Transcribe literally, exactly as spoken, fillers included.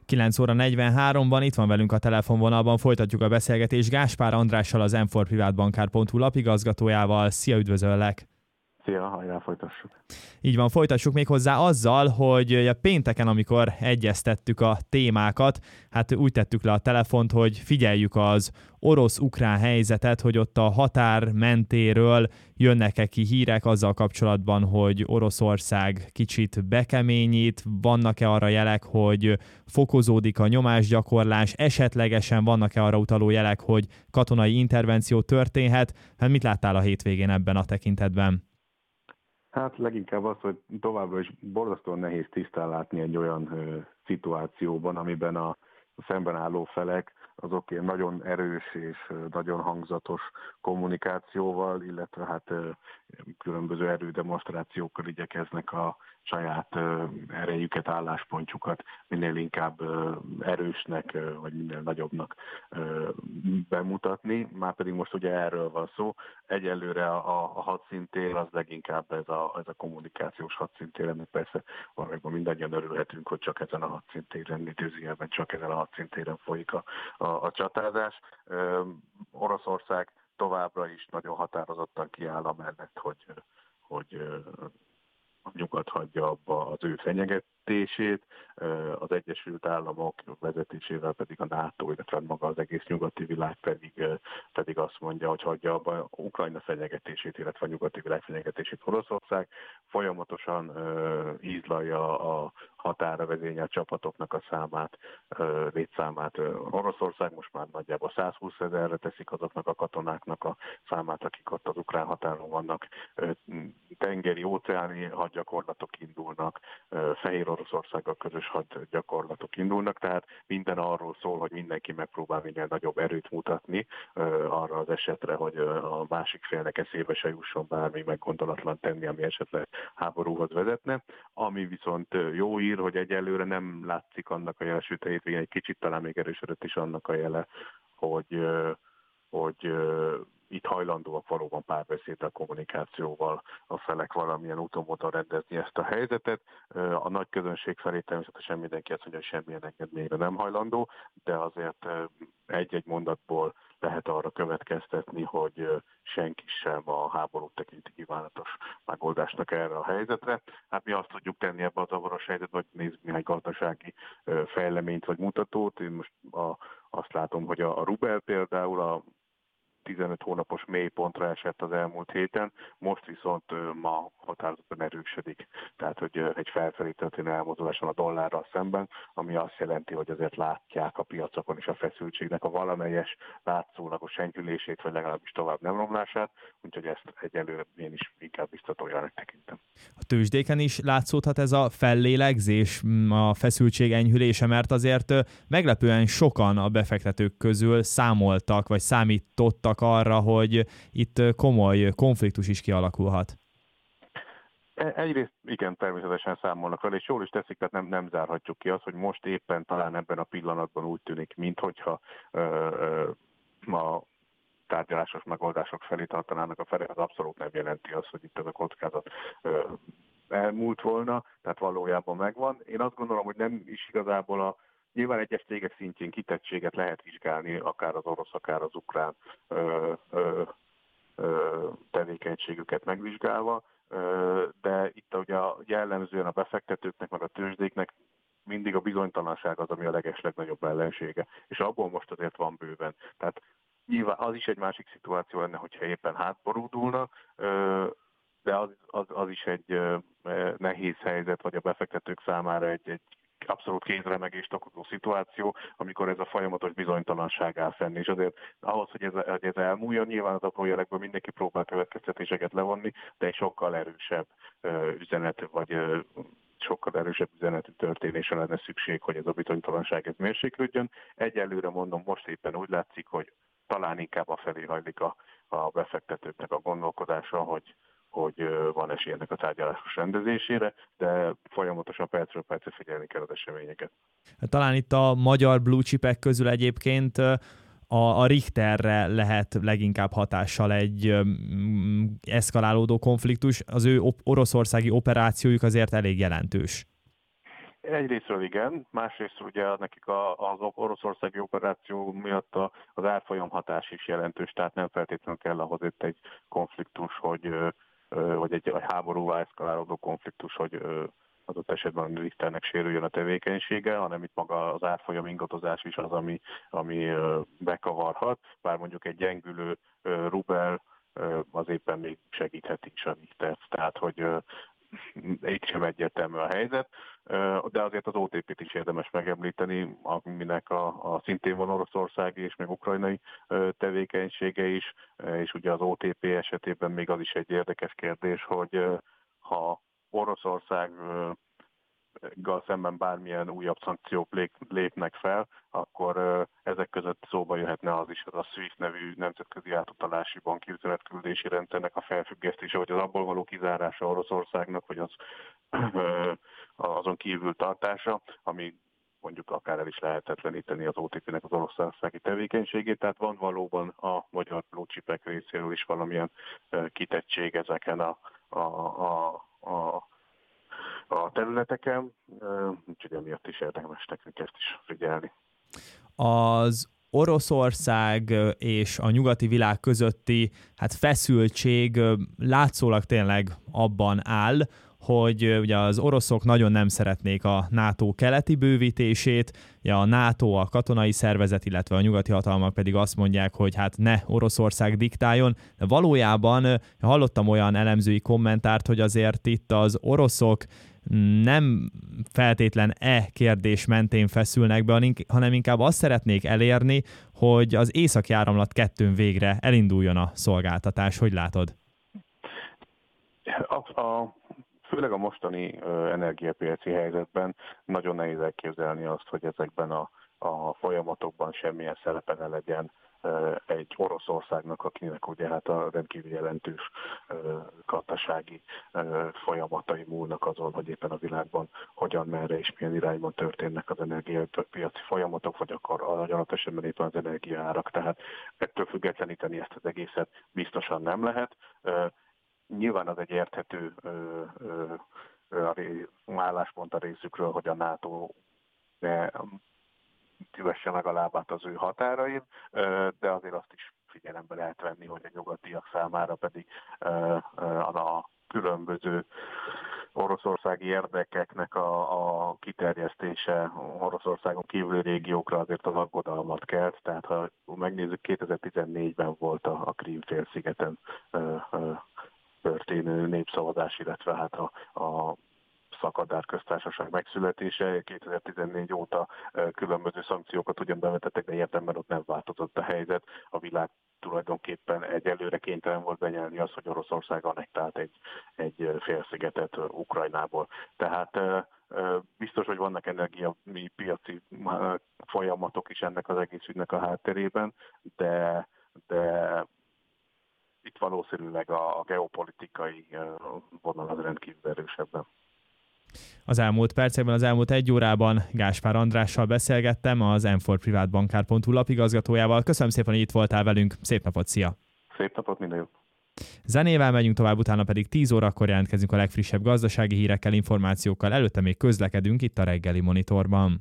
kilenc óra negyvenháromban itt van velünk a telefonvonalban, folytatjuk a beszélgetést Gáspár Andrással, az m four privátbankár pont hu lapigazgatójával. Szia, üdvözöllek! Szia, hajrá, folytassuk. Így van, folytassuk még hozzá azzal, hogy pénteken, amikor egyeztettük a témákat, hát úgy tettük le a telefont, hogy figyeljük az orosz-ukrán helyzetet, hogy ott a határ mentéről jönnek-e ki hírek azzal kapcsolatban, hogy Oroszország kicsit bekeményít, vannak-e arra jelek, hogy fokozódik a nyomásgyakorlás, esetlegesen vannak-e arra utaló jelek, hogy katonai intervenció történhet? Hát mit láttál a hétvégén ebben a tekintetben? Hát leginkább az, hogy továbbra is borzasztóan nehéz tisztán látni egy olyan ö, szituációban, amiben a szemben álló felek azok ilyen nagyon erős és nagyon hangzatos kommunikációval, illetve hát ö, különböző erődemonstrációkkal igyekeznek a saját ö, erejüket, álláspontjukat minél inkább ö, erősnek, ö, vagy minél nagyobbnak ö, bemutatni. Márpedig most ugye erről van szó. Egyelőre a, a hadszintér az leginkább ez a, ez a kommunikációs hadszintér, ennek persze valójában mindannyian örülhetünk, hogy csak ezen a hadszintéren, időzőjelben csak ezen a hadszintéren folyik a, a, a csatázás. Ö, Oroszország továbbra is nagyon határozottan kiáll amellett, hogy, hogy a nyugat hagyja abba az ő fenyegetését, az Egyesült Államok vezetésével pedig a NATO, illetve maga az egész nyugati világ pedig, pedig azt mondja, hogy hagyja abba Ukrajna fenyegetését, illetve a nyugati világ fenyegetését. Oroszország folyamatosan ízlalja a határa vezényelt csapatoknak a számát, létszámát. Oroszország most már nagyjából százhúszezerre teszik azoknak a katonáknak a számát, akik ott az ukrán határon vannak. Tengeri, óceáni hadgyakorlatok indulnak, Fehér Oroszországgal közös hadgyakorlatok indulnak, tehát minden arról szól, hogy mindenki megpróbál minél nagyobb erőt mutatni arra az esetre, hogy a másik félnek eszébe se jusson bármi meggondolatlan tenni, ami esetleg háborúhoz vezetne. Ami viszont jó ír, hogy egyelőre nem látszik annak a jele, sőt a hétvégén egy kicsit talán még erősödött is annak a jele, hogy, hogy itt hajlandóak valóban párbeszéddel, kommunikációval a felek valamilyen úton módon rendezni ezt a helyzetet. A nagy közönség felé természetesen mindenki azt mondja, hogy semmilyen engedményre nem hajlandó, de azért egy-egy mondatból lehet arra következtetni, hogy senki sem a háborút tekinti kívánatos megoldásnak erre a helyzetre. Hát mi azt tudjuk tenni ebbe a zavaros helyzetbe, hogy nézzük néhány gazdasági fejleményt vagy mutatót. Én most a, azt látom, hogy a, a rubel például a tizenöt hónapos mélypontra esett az elmúlt héten, most viszont ma határozottan erősödik. Tehát, hogy egy felfelé történő elmozdulás van a dollárral szemben, ami azt jelenti, hogy azért látják a piacokon is a feszültségnek a valamelyes látszólagos enyhülését, vagy legalábbis tovább nem romlását, úgyhogy ezt egyelőre én is inkább biztatójának tekintem. A tőzsdéken is látszódhat ez a fellélegzés, a feszültség enyhülése, mert azért meglepően sokan a befektetők közül számoltak, vagy számítottak arra, hogy itt komoly konfliktus is kialakulhat. Egyrészt igen, természetesen számolnak vele, és jól is teszik, tehát nem, nem zárhatjuk ki azt, hogy most éppen talán ebben a pillanatban úgy tűnik, minthogyha ö, ö, a tárgyalásos megoldások felé tartanának a felé, az abszolút nem jelenti azt, hogy itt ez a kockázat ö, elmúlt volna, tehát valójában megvan. Én azt gondolom, hogy nem is igazából a Nyilván egyes cégek szintjén kitettséget lehet vizsgálni, akár az orosz, akár az ukrán ö, ö, ö, tevékenységüket megvizsgálva, ö, de itt ugye jellemzően a befektetőknek, meg a tőzsdéknek mindig a bizonytalanság az, ami a legeslegnagyobb ellensége, és abból most azért van bőven. Tehát nyilván az is egy másik szituáció lenne, hogyha éppen hátborúdulna, ö, de az, az, az is egy ö, nehéz helyzet, vagy a befektetők számára egy, egy abszolút kézremegést okozó szituáció, amikor ez a folyamatos bizonytalanság áll fenn, és azért ahhoz, hogy ez, hogy ez elmúljon, nyilván az apró jelekből mindenki próbál következtetéseket levonni, de egy sokkal erősebb uh, üzenet, vagy uh, sokkal erősebb üzenetű történésre lenne szükség, hogy ez a bizonytalanság ez mérséklődjön. Egyelőre mondom, most éppen úgy látszik, hogy talán inkább a felé hajlik a, a befektetőknek a gondolkodása, hogy hogy van esély ennek a tárgyalásos rendezésére, de folyamatosan percről percre figyelni kell az eseményeket. Talán itt a magyar blue chipek közül egyébként a, a Richterre lehet leginkább hatással egy um, eszkalálódó konfliktus. Az ő op- oroszországi operációjuk azért elég jelentős. Egyrésztről igen, másrészt ugye nekik az oroszországi operáció miatt az árfolyam hatás is jelentős, tehát nem feltétlenül kell ahhoz itt egy konfliktus, hogy, vagy egy háborúvá eszkalálódó konfliktus, hogy adott esetben a miniszternek sérüljön a tevékenysége, hanem itt maga az árfolyam ingadozás is az, ami, ami bekavarhat, bár mondjuk egy gyengülő rubel az éppen még segítheti is a vitát. Tehát, hogy így sem egyértelmű a helyzet, de azért az o té pét is érdemes megemlíteni, aminek a, a szintén van oroszországi és meg ukrajnai tevékenysége is, és ugye az o té pé esetében még az is egy érdekes kérdés, hogy ha Oroszország szemben bármilyen újabb szankciók lépnek fel, akkor ezek között szóba jöhetne az is, az a SWIFT nevű nemzetközi átutalási banki üzenetküldési rendszernek a felfüggesztése, vagy az abból való kizárása Oroszországnak, vagy az azon kívül tartása, ami mondjuk akár el is lehetetleníteni az o té pének az oroszországi tevékenységét, tehát van valóban a magyar blue-chipek részéről is valamilyen kitettség ezeken a, a, a, a a területeken, úgyhogy emiatt is érdemes nekünk ezt is figyelni. Az Oroszország és a nyugati világ közötti hát feszültség látszólag tényleg abban áll, hogy ugye az oroszok nagyon nem szeretnék a NATO keleti bővítését, ugye a NATO a katonai szervezet, illetve a nyugati hatalmak pedig azt mondják, hogy hát ne Oroszország diktáljon, de valójában hallottam olyan elemzői kommentárt, hogy azért itt az oroszok nem feltétlen e kérdés mentén feszülnek be, hanem inkább azt szeretnék elérni, hogy az Északi Áramlat kettőn végre elinduljon a szolgáltatás. Hogy látod? A, a, főleg a mostani uh, energiapiaci helyzetben nagyon nehéz elképzelni azt, hogy ezekben a, a folyamatokban semmilyen szerepe ne legyen egy Oroszországnak, akinek ugye hát a rendkívül jelentős gazdasági folyamatai múlnak azon, hogy éppen a világban hogyan, merre és milyen irányban történnek az energiapiaci folyamatok, vagy akkor a adott esetben éppen az energiaárak. Tehát ettől függetleníteni ezt az egészet biztosan nem lehet. Nyilván az egy érthető álláspont a részükről, hogy a NATO ne tüvesse meg a lábát az ő határain, de azért azt is figyelembe lehet venni, hogy a nyugatiak számára pedig a különböző oroszországi érdekeknek a, a kiterjesztése Oroszországon kívüli régiókra azért az aggodalmat kelt. Tehát ha megnézzük, kétezer-tizennégyben volt a, a Krím-félszigeten történő népszavazás, illetve hát a, a Szakadár köztársaság megszületése. kétezer-tizennégy óta különböző szankciókat ugyan bevetettek, de érdemben ott nem változott a helyzet. A világ tulajdonképpen egyelőre kénytelen volt benyelni az, hogy Oroszország annektált egy, egy félszigetet Ukrajnából. Tehát biztos, hogy vannak energiapiaci folyamatok is ennek az egész ügynek a hátterében, de, de itt valószínűleg a geopolitikai vonal az rendkívül erősebben. Az elmúlt percekben, az elmúlt egy órában Gáspár Andrással beszélgettem, az em négy privátbankár pont hu lapigazgatójával. Köszönöm szépen, hogy itt voltál velünk. Szép napot, szia! Szép napot, minden jót! Zenével megyünk tovább, utána pedig tíz órakor jelentkezünk a legfrissebb gazdasági hírekkel, információkkal. Előtte még közlekedünk itt a reggeli monitorban.